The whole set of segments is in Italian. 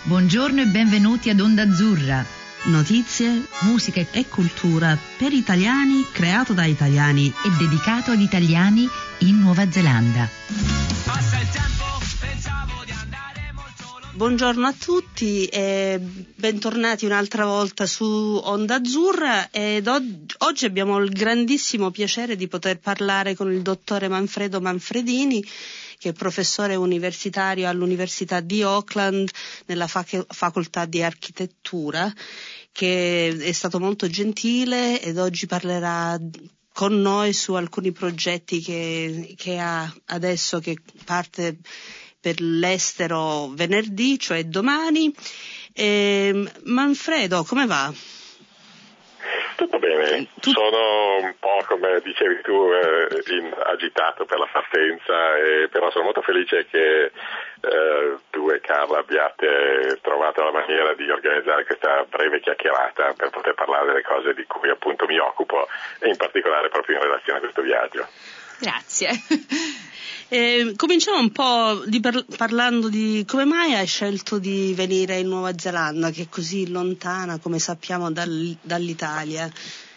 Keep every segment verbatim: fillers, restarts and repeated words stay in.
Buongiorno e benvenuti ad Onda Azzurra. Notizie, musica e cultura per italiani, creato da italiani e dedicato ad italiani in Nuova Zelanda. Buongiorno a tutti e bentornati un'altra volta su Onda Azzurra ed oggi abbiamo il grandissimo piacere di poter parlare con il dottore Manfredo Manfredini, che è professore universitario all'Università di Auckland nella fac- facoltà di architettura, che è stato molto gentile ed oggi parlerà con noi su alcuni progetti che, che ha adesso, che parte per l'estero venerdì, cioè domani. E, Manfredo, come va? Tutto bene, tu... sono un po', come dicevi tu, eh, in, agitato per la partenza, e, però sono molto felice che eh, tu e Carla abbiate trovato la maniera di organizzare questa breve chiacchierata per poter parlare delle cose di cui appunto mi occupo, e in particolare proprio in relazione a questo viaggio. Grazie. Eh, cominciamo un po' di par- parlando di come mai hai scelto di venire in Nuova Zelanda, che è così lontana, come sappiamo, dal- dall'Italia.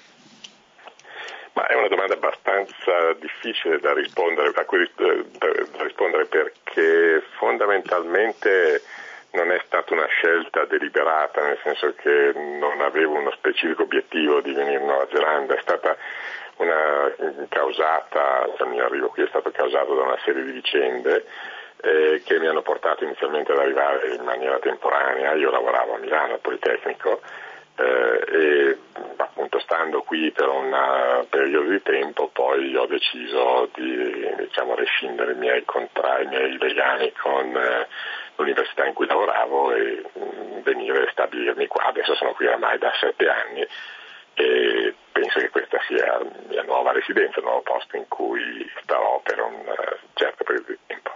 Ma è una domanda abbastanza difficile da rispondere, a cui da rispondere perché fondamentalmente non è stata una scelta deliberata, nel senso che non avevo uno specifico obiettivo di venire in Nuova Zelanda, è stata una causata, il mio arrivo qui è stato causato da una serie di vicende eh, che mi hanno portato inizialmente ad arrivare in maniera temporanea. Io lavoravo a Milano al Politecnico eh, e appunto stando qui per un periodo di tempo poi ho deciso di diciamo rescindere i miei contratti, i miei legami con eh, l'università in cui lavoravo e mh, venire a stabilirmi qua. Adesso sono qui ormai da sette anni e penso che questa sia la mia nuova residenza, il nuovo posto in cui starò per un uh, certo periodo di tempo.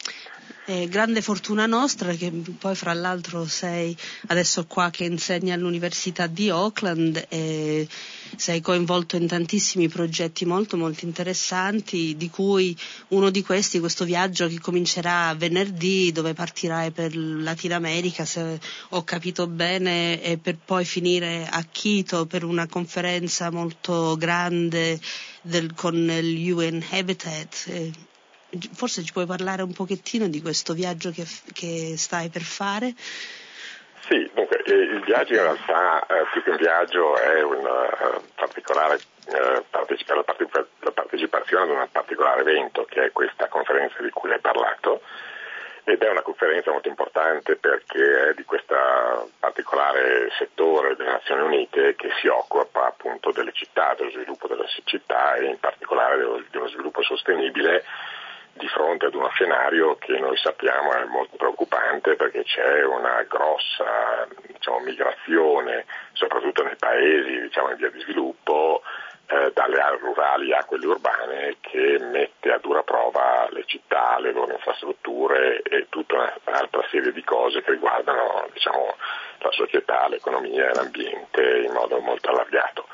È grande fortuna nostra che poi fra l'altro sei adesso qua che insegni all'Università di Auckland e sei coinvolto in tantissimi progetti molto molto interessanti, di cui uno di questi, questo viaggio che comincerà venerdì, dove partirai per Latin America, se ho capito bene, e per poi finire a Quito per una conferenza molto grande del, con il U N Habitat. Forse ci puoi parlare un pochettino di questo viaggio che, che stai per fare? Sì, dunque il viaggio in realtà eh, più che un viaggio è una uh, particolare uh, partecipa- la, partecipa- la partecipazione ad un particolare evento, che è questa conferenza di cui hai parlato, ed è una conferenza molto importante perché è di questo particolare settore delle Nazioni Unite che si occupa appunto delle città, dello sviluppo delle città e in particolare dello, dello sviluppo sostenibile, di fronte ad uno scenario che noi sappiamo è molto preoccupante, perché c'è una grossa diciamo, migrazione, soprattutto nei paesi diciamo, in via di sviluppo, eh, dalle aree rurali a quelle urbane, che mette a dura prova le città, le loro infrastrutture e tutta un'altra serie di cose che riguardano diciamo, la società, l'economia e l'ambiente in modo molto allargato.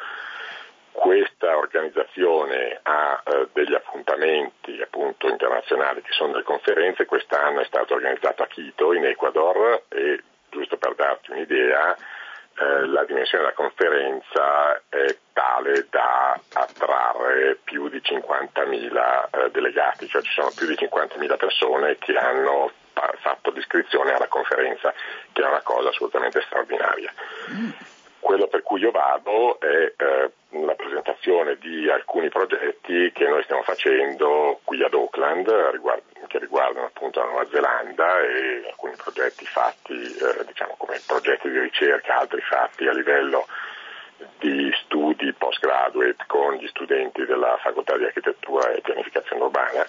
Questa organizzazione ha eh, degli appuntamenti appunto internazionali che sono delle conferenze. Quest'anno è stato organizzato a Quito in Ecuador e, giusto per darti un'idea, eh, la dimensione della conferenza è tale da attrarre più di cinquantamila eh, delegati, cioè ci sono più di cinquantamila persone che hanno pa- fatto l'iscrizione alla conferenza, che è una cosa assolutamente straordinaria. Mm. Quello per cui io vado è eh, la presentazione di alcuni progetti che noi stiamo facendo qui ad Auckland, riguard- che riguardano appunto la Nuova Zelanda, e alcuni progetti fatti eh, diciamo come progetti di ricerca, altri fatti a livello di studi postgraduate con gli studenti della Facoltà di Architettura e Pianificazione Urbana.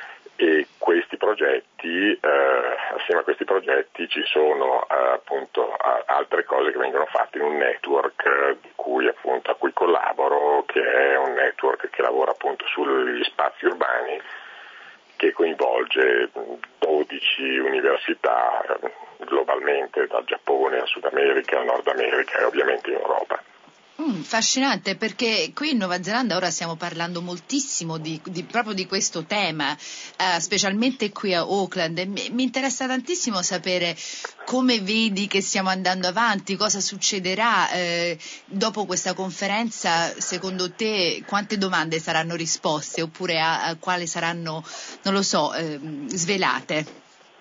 E questi progetti, eh, assieme a questi progetti ci sono eh, appunto a, altre cose che vengono fatte in un network eh, di cui appunto a cui collaboro, che è un network che lavora appunto sugli spazi urbani, che coinvolge dodici università eh, globalmente, dal Giappone al Sud America, al Nord America e ovviamente in Europa. Mm, affascinante, perché qui in Nuova Zelanda ora stiamo parlando moltissimo di, di, proprio di questo tema, uh, specialmente qui a Auckland, e mi, mi interessa tantissimo sapere come vedi che stiamo andando avanti, cosa succederà eh, dopo questa conferenza. Secondo te quante domande saranno risposte, oppure a, a quali saranno, non lo so, eh, svelate?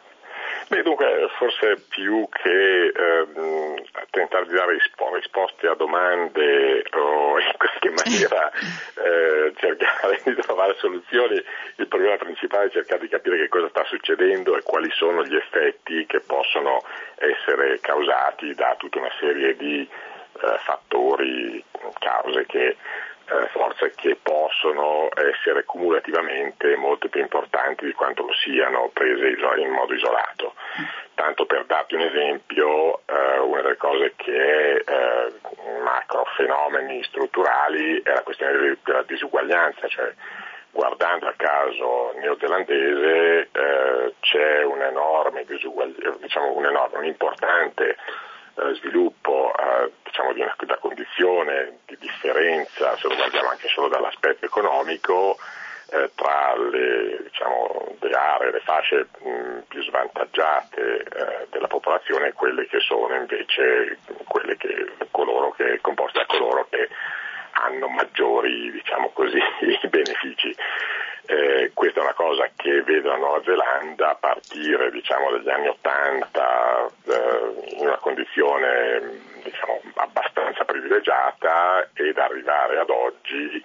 Beh, dunque, forse più che ehm, tentare di dare rispo- risposte a domande o in qualche maniera eh, cercare di trovare soluzioni, il problema principale è cercare di capire che cosa sta succedendo e quali sono gli effetti che possono essere causati da tutta una serie di eh, fattori, cause che Eh, forze che possono essere cumulativamente molto più importanti di quanto lo siano prese in modo isolato. Tanto per darti un esempio, eh, una delle cose che è eh, macro fenomeni strutturali è la questione della disuguaglianza, cioè guardando al caso neozelandese eh, c'è un enorme disuguaglianza, diciamo un enorme, un importante Eh, sviluppo eh, diciamo di una, da condizione di differenza, se lo guardiamo anche solo dall'aspetto economico, eh, tra le, diciamo, le aree, le fasce mh, più svantaggiate eh, della popolazione e quelle che sono invece quelle che coloro che composte da coloro che hanno maggiori, diciamo così, benefici. Eh, questa è una cosa che vedo la Nuova Zelanda a partire diciamo dagli anni Ottanta eh, in una condizione diciamo abbastanza privilegiata, ed arrivare ad oggi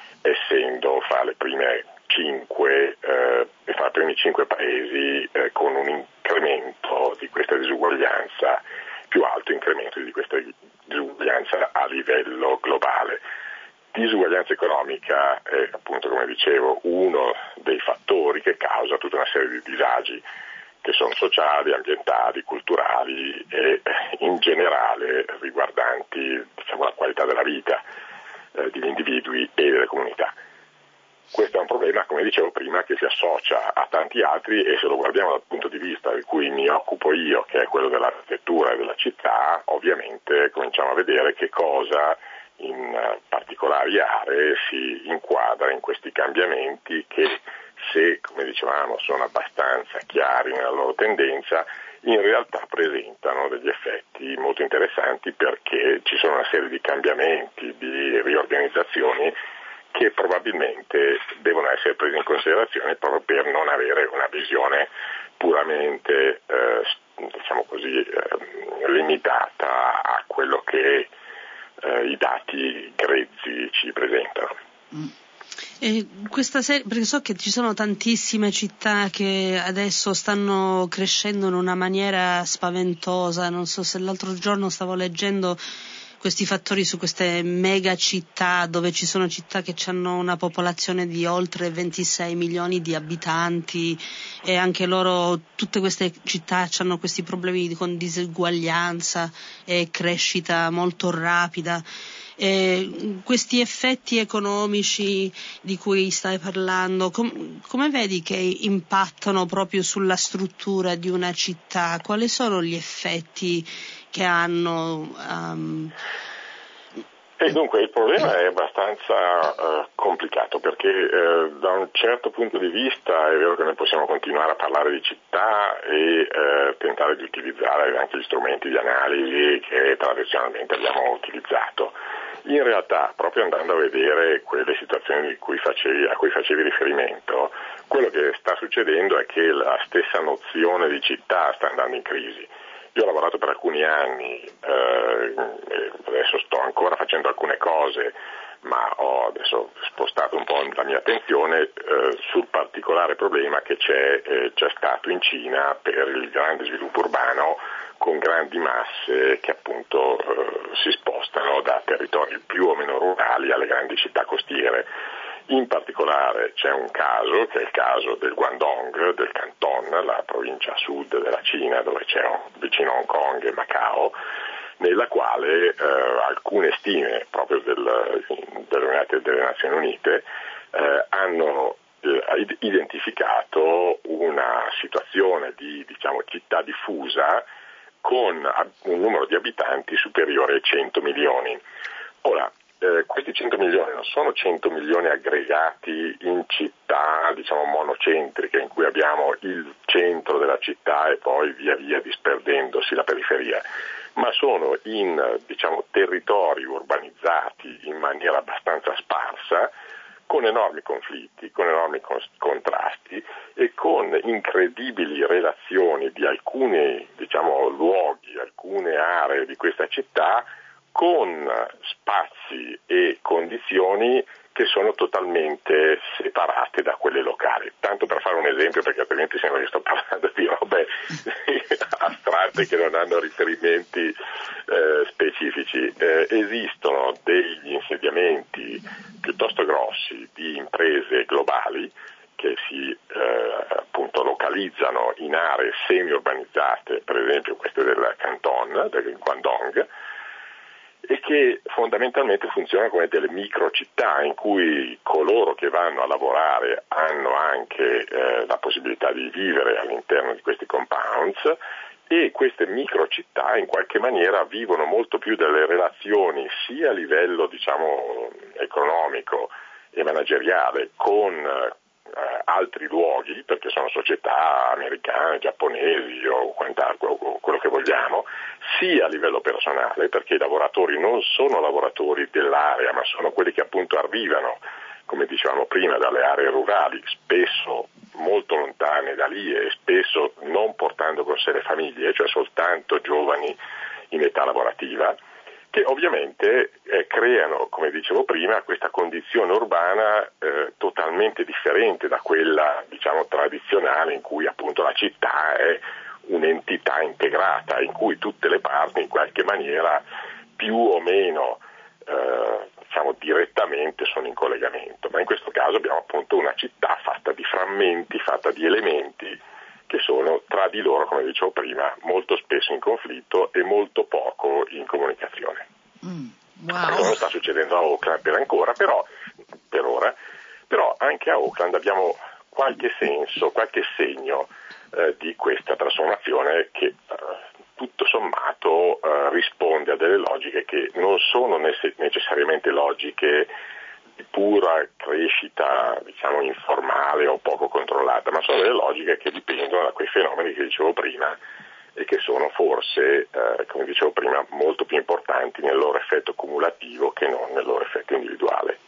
essendo fra le prime cinque eh, fra i primi cinque paesi eh, con un incremento di questa disuguaglianza, più alto incremento di questa disuguaglianza a livello globale. Disuguaglianza economica è, appunto, come dicevo, uno dei fattori che causa tutta una serie di disagi che sono sociali, ambientali, culturali e in generale riguardanti diciamo, la qualità della vita eh, degli individui e delle comunità. Questo è un problema, come dicevo prima, che si associa a tanti altri, e se lo guardiamo dal punto di vista di cui mi occupo io, che è quello dell'architettura e della città, ovviamente cominciamo a vedere che cosa in particolari aree si inquadra in questi cambiamenti che, se come dicevamo sono abbastanza chiari nella loro tendenza, in realtà presentano degli effetti molto interessanti, perché ci sono una serie di cambiamenti, di riorganizzazioni che probabilmente devono essere presi in considerazione proprio per non avere una visione puramente eh, diciamo così eh, limitata a quello che eh, i dati grezzi ci presentano. Mm. E questa serie, perché so che ci sono tantissime città che adesso stanno crescendo in una maniera spaventosa. Non so se l'altro giorno stavo leggendo questi fattori su queste mega città, dove ci sono città che hanno una popolazione di oltre ventisei milioni di abitanti, e anche loro, tutte queste città hanno questi problemi con diseguaglianza e crescita molto rapida. E questi effetti economici di cui stai parlando, com- come vedi che impattano proprio sulla struttura di una città? Quali sono gli effetti che hanno? Um... E dunque il problema è abbastanza uh, complicato, perché uh, da un certo punto di vista è vero che noi possiamo continuare a parlare di città e uh, tentare di utilizzare anche gli strumenti di analisi che tradizionalmente abbiamo utilizzato. In realtà, proprio andando a vedere quelle situazioni di cui facevi, a cui facevi riferimento, quello che sta succedendo è che la stessa nozione di città sta andando in crisi. Io ho lavorato per alcuni anni, eh, adesso sto ancora facendo alcune cose, ma ho adesso spostato un po' la mia attenzione eh, sul particolare problema che c'è, eh, c'è stato in Cina per il grande sviluppo urbano, con grandi masse che appunto eh, si spostano da territori più o meno rurali alle grandi città costiere. In particolare c'è un caso, che è il caso del Guangdong, del Canton, la provincia a sud della Cina, dove c'è un, vicino a Hong Kong e Macao, nella quale eh, alcune stime proprio del, delle, delle Nazioni Unite eh, hanno eh, identificato una situazione di diciamo, città diffusa con un numero di abitanti superiore ai cento milioni. Ora, eh, questi cento milioni non sono cento milioni aggregati in città, diciamo, monocentriche, in cui abbiamo il centro della città e poi via via disperdendosi la periferia, ma sono in, diciamo, territori urbanizzati in maniera abbastanza sparsa, con enormi conflitti, con enormi contrasti e con incredibili relazioni di alcuni, diciamo, luoghi, alcune aree di questa città con spazi e condizioni che sono totalmente separate da quelle locali. Tanto per fare un esempio, perché altrimenti sembra che sto parlando di robe astratte che non hanno riferimenti eh, specifici. Eh, esistono degli insediamenti piuttosto grossi di imprese globali che si eh, appunto localizzano in aree semi-urbanizzate, per esempio queste del Canton, del Guangdong, e che fondamentalmente funzionano come delle microcittà in cui coloro che vanno a lavorare hanno anche eh, la possibilità di vivere all'interno di questi compounds, e queste microcittà in qualche maniera vivono molto più delle relazioni sia a livello, diciamo, economico e manageriale con eh, altri luoghi, perché sono società americane, giapponesi o, quant'altro, o quello che vogliamo, sia a livello personale, perché i lavoratori non sono lavoratori dell'area, ma sono quelli che appunto arrivano, come dicevamo prima, dalle aree rurali, spesso molto lontane da lì e spesso non portando con sé le famiglie, cioè soltanto giovani in età lavorativa, che ovviamente eh, creano, come dicevo prima, questa condizione urbana eh, totalmente differente da quella, diciamo, tradizionale, in cui appunto la città è un'entità integrata, in cui tutte le parti in qualche maniera più o meno eh, diciamo direttamente sono in collegamento, ma in questo caso abbiamo appunto una città fatta di frammenti, fatta di elementi che sono tra di loro, come dicevo prima, molto spesso in conflitto e molto poco in comunicazione. Mm, wow. Non sta succedendo a Auckland per ancora, però per ora, però anche a Auckland abbiamo qualche senso, qualche segno eh, di questa trasformazione che eh, tutto sommato eh, risponde a delle logiche che non sono necessariamente logiche di pura crescita, diciamo, informale o poco controllata, ma sono delle logiche che dipendono da quei fenomeni che dicevo prima e che sono forse, eh, come dicevo prima, molto più importanti nel loro effetto cumulativo che non nel loro effetto individuale.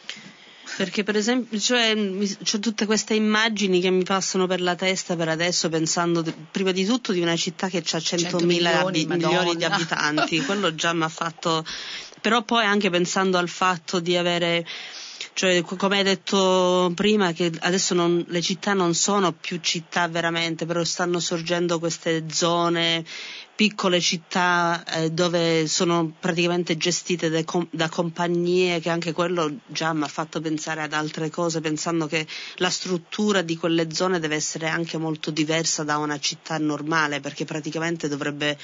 Perché per esempio, cioè, c'ho tutte queste immagini che mi passano per la testa per adesso, pensando de, prima di tutto di una città che ha centomila abi, milioni di abitanti, quello già mi ha fatto, però poi anche pensando al fatto di avere, cioè, come hai detto prima, che adesso non, le città non sono più città veramente, però stanno sorgendo queste zone, piccole città eh, dove sono praticamente gestite da, com- da compagnie, che anche quello già mi ha fatto pensare ad altre cose, pensando che la struttura di quelle zone deve essere anche molto diversa da una città normale, perché praticamente dovrebbe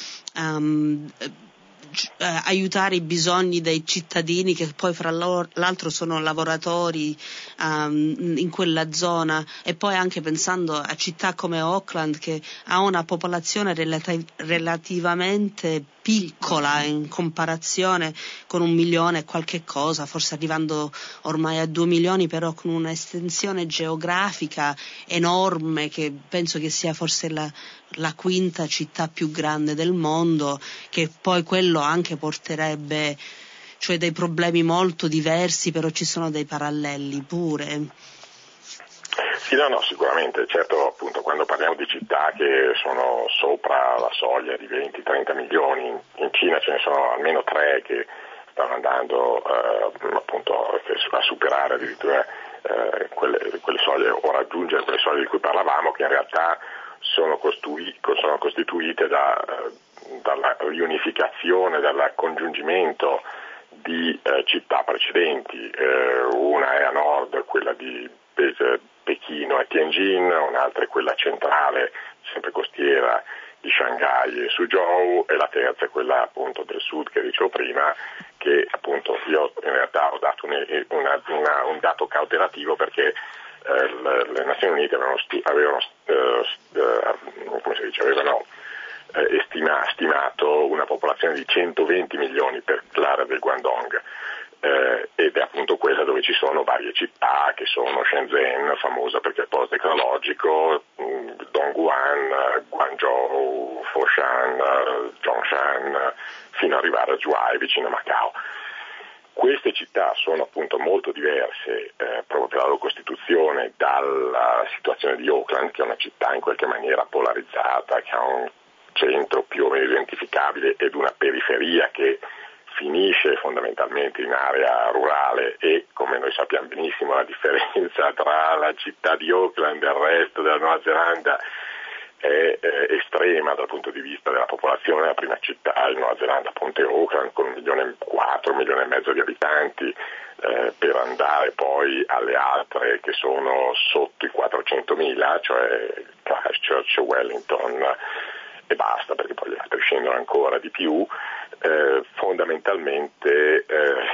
um, eh, aiutare i bisogni dei cittadini, che poi fra loro, l'altro sono lavoratori um, in quella zona, e poi anche pensando a città come Auckland, che ha una popolazione relati- relativamente piccola in comparazione con un milione e qualche cosa, forse arrivando ormai a due milioni, però con un'estensione geografica enorme, che penso che sia forse la, la quinta città più grande del mondo, che poi quello anche porterebbe, cioè, dei problemi molto diversi, però ci sono dei paralleli pure. Sì, no, no, sicuramente, certo, appunto, quando parliamo di città che sono sopra la soglia di venti trenta milioni, in Cina ce ne sono almeno tre che stanno andando eh, appunto a superare addirittura eh, quelle, quelle soglie o raggiungere quelle soglie di cui parlavamo, che in realtà sono, costui, sono costituite da, dalla riunificazione, dal congiungimento di eh, città precedenti. Eh, una è a nord, quella di Pechino e Tianjin, un'altra è quella centrale, sempre costiera, di Shanghai e Suzhou, e la terza è quella appunto del sud che dicevo prima, che appunto io in realtà ho dato un, una, una, un dato cautelativo, perché eh, le, le Nazioni Unite avevano, stu- avevano eh, come si dice, avevano eh, estima, stimato una popolazione di centoventi milioni per l'area del Guangdong. Eh, ed è appunto quella dove ci sono varie città che sono Shenzhen, famosa perché è il polo tecnologico, mh, Dongguan, Guangzhou, Foshan, Zhongshan, fino ad arrivare a Zhuhai vicino a Macao. Queste città sono appunto molto diverse eh, proprio per la loro costituzione dalla situazione di Auckland, che è una città in qualche maniera polarizzata, che ha un centro più o meno identificabile ed una periferia che finisce fondamentalmente in area rurale e, come noi sappiamo benissimo, la differenza tra la città di Auckland e il resto della Nuova Zelanda è eh, estrema dal punto di vista della popolazione. La prima città in Nuova Zelanda appunto è Auckland con un milione e quattro, un milione e mezzo di abitanti, eh, per andare poi alle altre che sono sotto i quattrocentomila, cioè Christchurch, Wellington e basta, perché poi gli altri scendono ancora di più. Eh, fondamentalmente eh,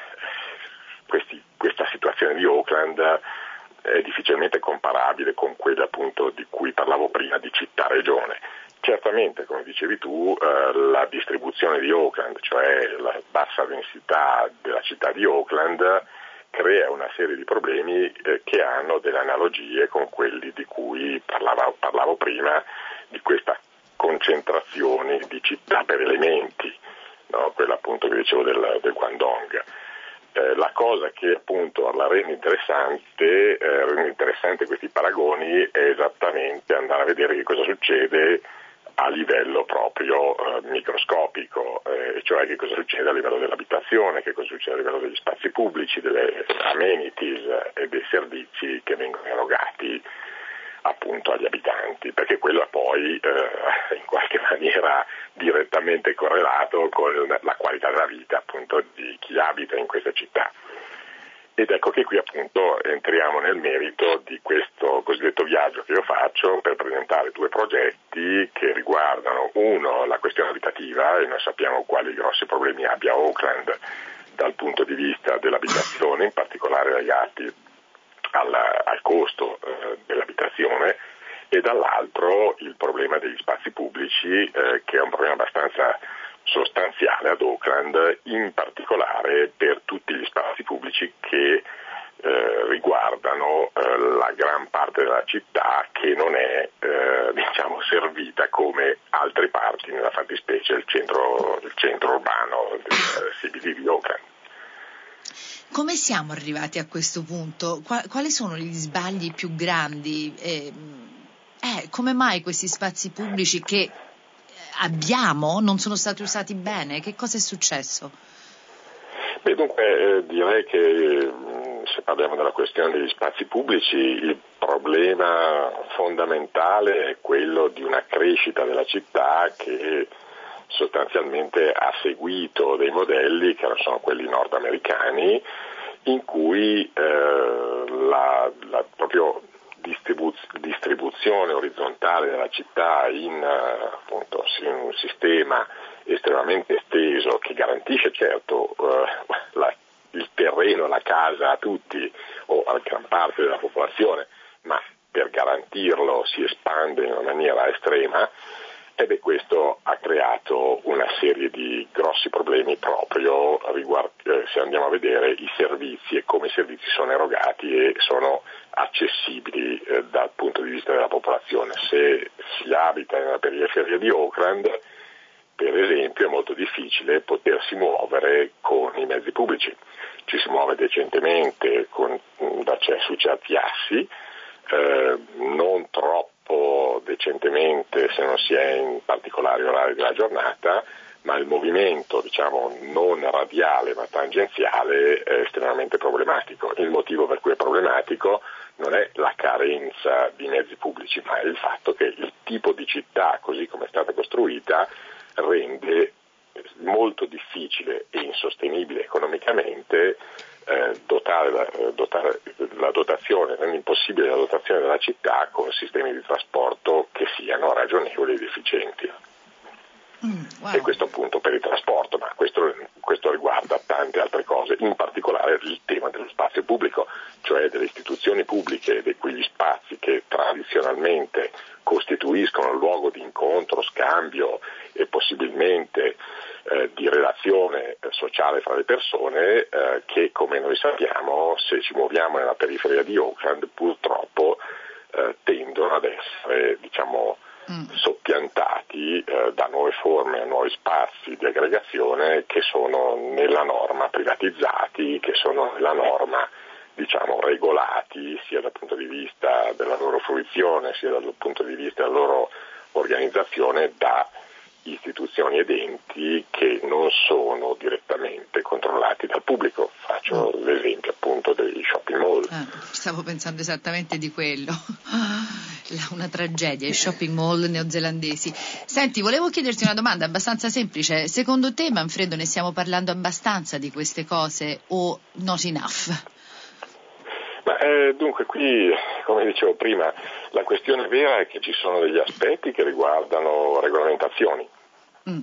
questi, questa situazione di Auckland è difficilmente comparabile con quella appunto di cui parlavo prima di città-regione. Certamente, come dicevi tu, eh, la distribuzione di Auckland, cioè la bassa densità della città di Auckland, crea una serie di problemi eh, che hanno delle analogie con quelli di cui parlava, parlavo prima, di questa concentrazione di città per elementi, no? Quella appunto che dicevo del, del Guangdong. Eh, la cosa che appunto la rende interessante, eh, rende interessante questi paragoni è esattamente andare a vedere che cosa succede a livello proprio eh, microscopico, eh, cioè che cosa succede a livello dell'abitazione, che cosa succede a livello degli spazi pubblici, delle amenities e dei servizi che vengono erogati appunto agli abitanti, perché quello è poi eh, in qualche maniera direttamente correlato con la qualità della vita appunto di chi abita in queste città. Ed ecco che qui appunto entriamo nel merito di questo cosiddetto viaggio che io faccio per presentare due progetti che riguardano, uno, la questione abitativa, e noi sappiamo quali grossi problemi abbia Auckland dal punto di vista dell'abitazione, in particolare legati Al, al costo eh, dell'abitazione, e dall'altro il problema degli spazi pubblici, eh, che è un problema abbastanza sostanziale ad Auckland, in particolare per tutti gli spazi pubblici che eh, riguardano eh, la gran parte della città che non è eh, diciamo servita come altre parti, nella fattispecie il centro, il centro urbano del C B D di Auckland. Come siamo arrivati a questo punto? Quali sono gli sbagli più grandi? Eh, eh, come mai questi spazi pubblici che abbiamo non sono stati usati bene? Che cosa è successo? Beh, dunque eh, direi che se parliamo della questione degli spazi pubblici, il problema fondamentale è quello di una crescita della città che sostanzialmente ha seguito dei modelli che sono quelli nordamericani, in cui eh, la, la proprio distribuz- distribuzione orizzontale della città in, uh, appunto, in un sistema estremamente esteso che garantisce certo uh, la, il terreno, la casa a tutti o a gran parte della popolazione, ma per garantirlo si espande in una maniera estrema. E beh, questo ha creato una serie di grossi problemi proprio riguardo, eh, se andiamo a vedere i servizi e come i servizi sono erogati e sono accessibili eh, dal punto di vista della popolazione. Se si abita nella periferia di Auckland, per esempio, è molto difficile potersi muovere con i mezzi pubblici. Ci si muove decentemente con l'accesso su certi assi, eh, non troppo decentemente se non si è in particolari orari della giornata, ma il movimento diciamo non radiale ma tangenziale è estremamente problematico. Il motivo per cui è problematico non è la carenza di mezzi pubblici, ma è il fatto che il tipo di città così come è stata costruita rende molto difficile e insostenibile economicamente Eh, dotare, la, dotare la dotazione, rende impossibile la dotazione della città con sistemi di trasporto che siano ragionevoli ed efficienti. Mm, wow. E questo appunto per il trasporto, ma questo, questo riguarda tante altre cose, in particolare il tema dello spazio pubblico, cioè delle istituzioni pubbliche e di quegli spazi che tradizionalmente costituiscono luogo di incontro, scambio e possibilmente eh, di relazione sociale fra le persone, eh, che come noi sappiamo, se ci muoviamo nella periferia di Auckland, purtroppo eh, tendono ad essere, diciamo, Mm. soppiantati eh, da nuove forme, nuovi spazi di aggregazione che sono nella norma privatizzati, che sono nella norma, diciamo, regolati sia dal punto di vista della loro fruizione sia dal punto di vista della loro organizzazione da istituzioni ed enti che non sono direttamente controllati dal pubblico. Faccio mm. l'esempio appunto dei shopping mall. Ah, stavo pensando esattamente di quello. Una tragedia, i shopping mall neozelandesi. Senti, volevo chiederti una domanda abbastanza semplice. Secondo te, Manfredo, ne stiamo parlando abbastanza di queste cose o not enough? Ma, eh, dunque, qui, come dicevo prima, la questione vera è che ci sono degli aspetti che riguardano regolamentazioni. Mm.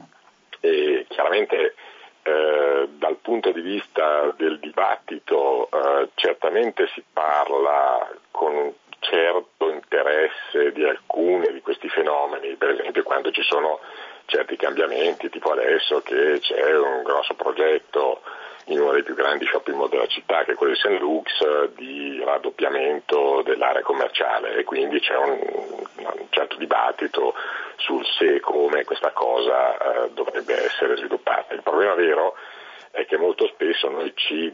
E chiaramente eh, dal punto di vista del dibattito eh, certamente si parla con un certo interesse di alcuni di questi fenomeni, per esempio quando ci sono certi cambiamenti, tipo adesso che c'è un grosso progetto in uno dei più grandi shopping mall della città, che è quello di Saint Luke's, di raddoppiamento dell'area commerciale, e quindi c'è un, un certo dibattito sul se e come questa cosa eh, dovrebbe essere sviluppata. Il problema vero è che molto spesso noi ci,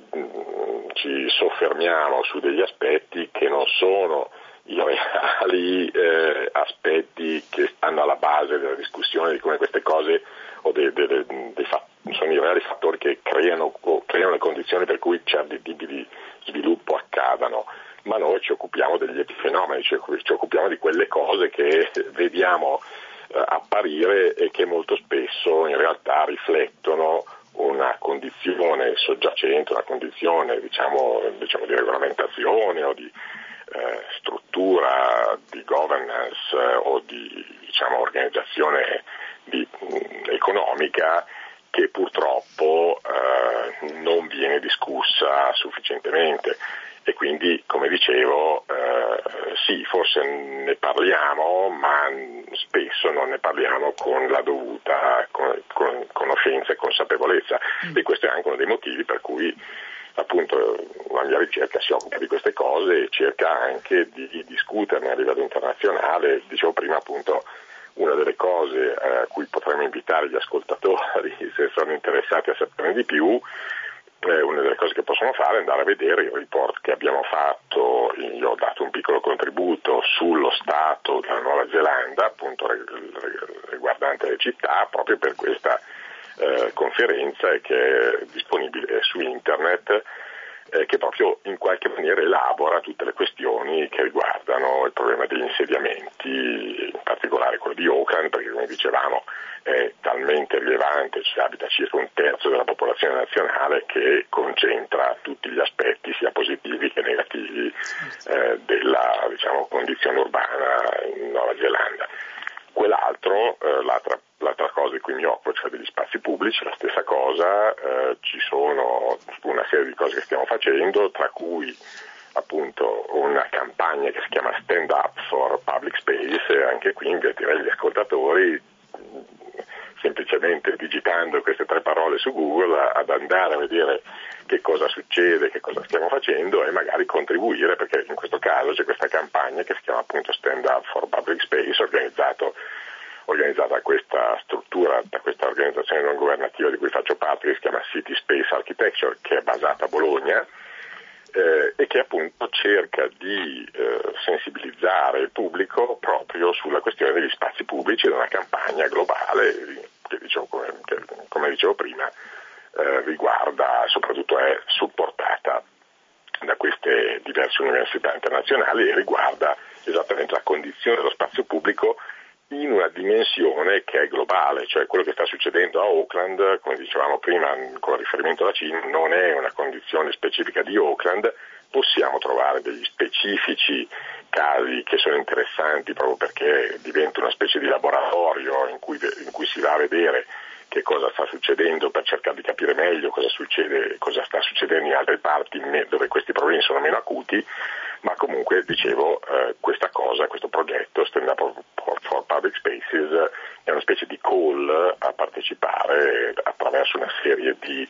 ci soffermiamo su degli aspetti che non sono i reali eh, aspetti che stanno alla base della discussione di come queste cose o dei, dei, dei, dei fat- sono i reali fattori che creano, creano le condizioni per cui certi tipi di sviluppo accadano, ma noi ci occupiamo degli epifenomeni, ci, ci occupiamo di quelle cose che vediamo eh, apparire e che molto spesso in realtà riflettono una condizione soggiacente, una condizione diciamo, diciamo di regolamentazione o di eh, struttura di governance eh, o di diciamo, organizzazione di, mh, economica che purtroppo eh, non viene discussa sufficientemente. E quindi, come dicevo, eh, sì, forse ne parliamo, ma spesso non ne parliamo con la dovuta con, con, conoscenza e consapevolezza. Mm. E questo è anche uno dei motivi per cui appunto la mia ricerca si occupa di queste cose e cerca anche di, di discuterne a livello internazionale. Dicevo prima appunto una delle cose a cui potremmo invitare gli ascoltatori se sono interessati a saperne di più. Eh, una delle cose che possono fare è andare a vedere il report che abbiamo fatto. Io ho dato un piccolo contributo sullo stato della Nuova Zelanda, appunto riguardante le città, proprio per questa eh, conferenza e che è disponibile su internet, eh, che proprio in qualche maniera elabora tutte le questioni che riguardano il problema degli insediamenti, in particolare quello di Auckland, perché come dicevamo è talmente rilevante, ci abita circa un terzo della popolazione nazionale, che concentra tutti gli aspetti sia positivi che negativi eh, della diciamo, condizione urbana in Nuova Zelanda. Quell'altro, eh, l'altra, l'altra cosa di cui mi occupo, cioè degli spazi pubblici, la stessa cosa, eh, ci sono una serie di cose che stiamo facendo, tra cui appunto una campagna che si chiama Stand Up for Public Space, e anche qui inviterei gli ascoltatori, semplicemente digitando queste tre parole su Google, ad andare a vedere che cosa succede, che cosa stiamo facendo e magari contribuire, perché in questo caso c'è questa campagna che si chiama appunto Stand Up for Public Space, organizzato, organizzata da questa struttura, da questa organizzazione non governativa di cui faccio parte, che si chiama City Space Architecture, che è basata a Bologna, eh, e che appunto cerca di eh, sensibilizzare il pubblico proprio sulla questione degli spazi pubblici, da una campagna globale che dicevo, come, che, come dicevo prima eh, riguarda, soprattutto è supportata da queste diverse università internazionali e riguarda esattamente la condizione dello spazio pubblico in una dimensione che è globale, cioè quello che sta succedendo a Auckland, come dicevamo prima con riferimento alla Cina, non è una condizione specifica di Auckland. Possiamo trovare degli specifici casi che sono interessanti proprio perché diventa una specie di laboratorio in cui, in cui si va a vedere che cosa sta succedendo per cercare di capire meglio cosa succede, cosa sta succedendo in altre parti dove questi problemi sono meno acuti, ma comunque dicevo eh, questa cosa, questo progetto Stand Up for, for Public Space Spaces è una specie di call a partecipare attraverso una serie di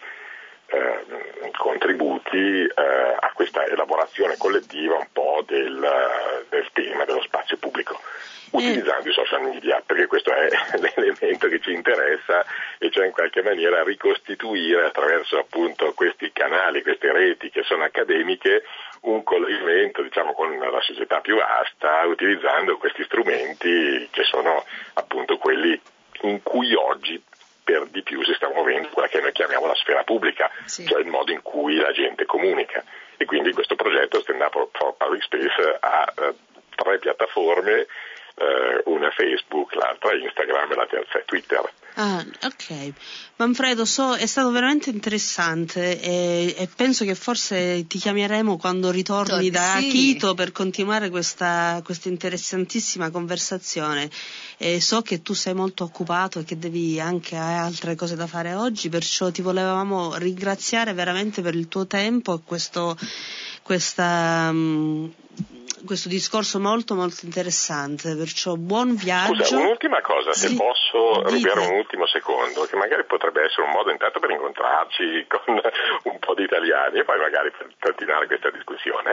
eh, contributi eh, a questa elaborazione collettiva un po' del, del tema dello spazio pubblico, utilizzando i social media, perché questo è l'elemento che ci interessa, e cioè in qualche maniera ricostituire attraverso appunto questi canali, queste reti che sono accademiche, un collegamento, diciamo, con la società più vasta, utilizzando questi strumenti che sono appunto quelli in cui oggi per di più si sta muovendo quella che noi chiamiamo la sfera pubblica, sì. Cioè il modo in cui la gente comunica. E quindi questo progetto Stand Up for Public Space ha eh, tre piattaforme, eh, una è Facebook, l'altra è Instagram e la terza è Twitter. Ah, ok. Manfredo, so, è stato veramente interessante e, e penso che forse ti chiameremo quando ritorni Torni, da sì. Quito per continuare questa, questa interessantissima conversazione. E so che tu sei molto occupato e che devi anche hai altre cose da fare oggi, perciò ti volevamo ringraziare veramente per il tuo tempo e questo, questa... Um, questo discorso molto molto interessante, perciò buon viaggio. Scusa, un'ultima cosa, sì, se posso dite. rubiare un ultimo secondo, che magari potrebbe essere un modo intanto per incontrarci con un po' di italiani e poi magari per continuare questa discussione.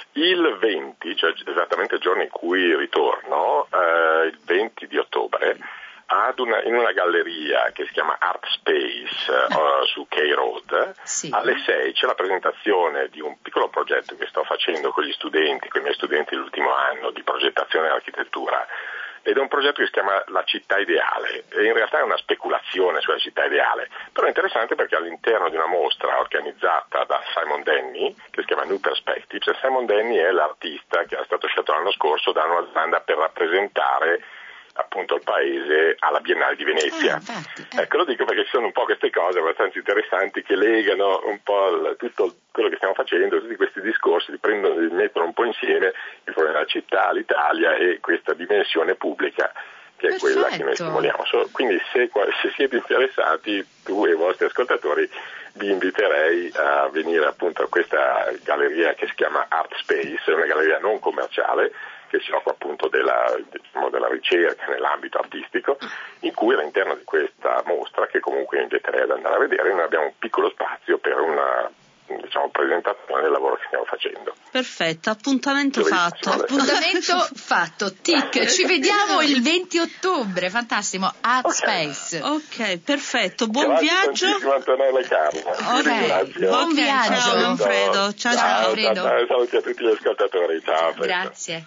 Il venti, cioè esattamente il giorno in cui ritorno, eh, il venti di ottobre, ad una, in una galleria che si chiama Art Space uh, su K Road, sì. Alle sei c'è la presentazione di un piccolo progetto che sto facendo con gli studenti, con i miei studenti dell'ultimo anno di progettazione e architettura, ed è un progetto che si chiama La città ideale, e in realtà è una speculazione sulla città ideale, però è interessante perché all'interno di una mostra organizzata da Simon Denny, che si chiama New Perspectives, Simon Denny è l'artista che è stato scelto l'anno scorso da Nuova Zelanda per rappresentare appunto il paese alla Biennale di Venezia. Ah, infatti, eh. Ecco, lo dico perché ci sono un po' queste cose abbastanza interessanti che legano un po' il, tutto quello che stiamo facendo, tutti questi discorsi, li, prendono, li mettono un po' insieme, il problema della città, l'Italia e questa dimensione pubblica che è Perfetto. Quella che noi stimoliamo. Quindi se, se siete interessati, tu e i vostri ascoltatori, vi inviterei a venire appunto a questa galleria che si chiama Art Space, è una galleria non commerciale che si occupa appunto della, diciamo, della ricerca nell'ambito artistico, in cui all'interno di questa mostra, che comunque inviterei ad andare a vedere, noi abbiamo un piccolo spazio per una, diciamo, presentazione del lavoro che stiamo facendo. Perfetto, appuntamento fatto. Appuntamento fatto, tic, ci vediamo il venti ottobre, fantastico, Art okay. Space. Ok, perfetto, buon Grazie viaggio. Antonella Carla. Ok, buon viaggio. Ciao Manfredo. Ciao, ciao, ciao Manfredo. Ciao, saluti a tutti gli ascoltatori, ciao. Grazie.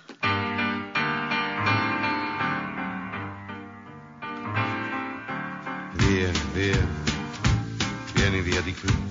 Via, via, vieni via di qui.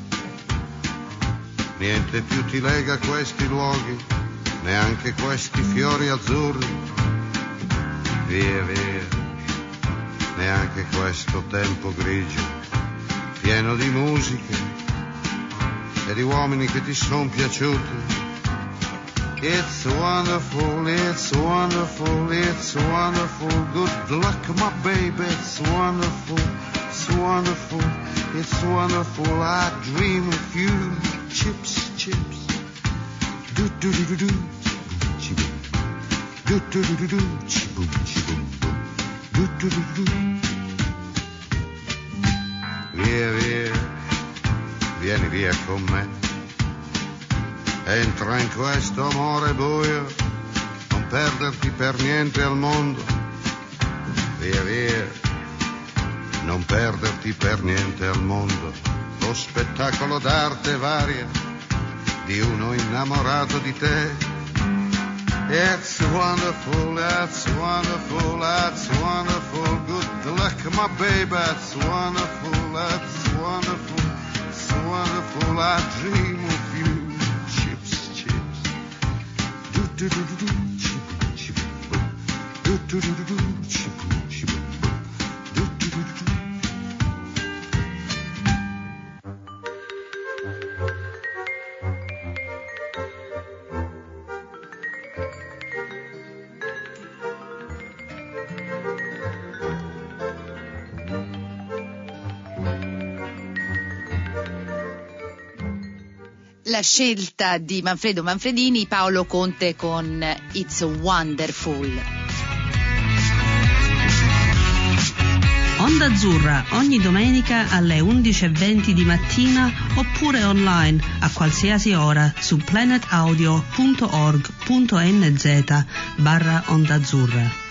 Niente più ti lega a questi luoghi, neanche questi fiori azzurri. Via, via, neanche questo tempo grigio, pieno di musiche e di uomini che ti son piaciuti. It's wonderful, it's wonderful, it's wonderful. Good luck, my baby, it's wonderful, it's wonderful, it's wonderful. I dream of you. Chips, chips. Do do do do do. Chiboom. Do do do do do. Chiboom, chiboom, boom. Do do do do. Via, via, vieni via con me. Entra in questo amore buio, non perderti per niente al mondo. Via, via, non perderti per niente al mondo. Lo spettacolo d'arte varia di uno innamorato di te. It's wonderful, it's wonderful, it's wonderful. Good luck, my baby, it's wonderful, it's wonderful, it's wonderful. I dream of you. Chips, chips. Do do do do do. Chip, chip, boom. Do do do do do. Chip, chip, boom. Do do do do do. La scelta di Manfredo Manfredini, Paolo Conte con It's Wonderful. Onda Azzurra ogni domenica alle undici e venti di mattina oppure online a qualsiasi ora su planetaudio punto org punto nz barra Onda Azzurra.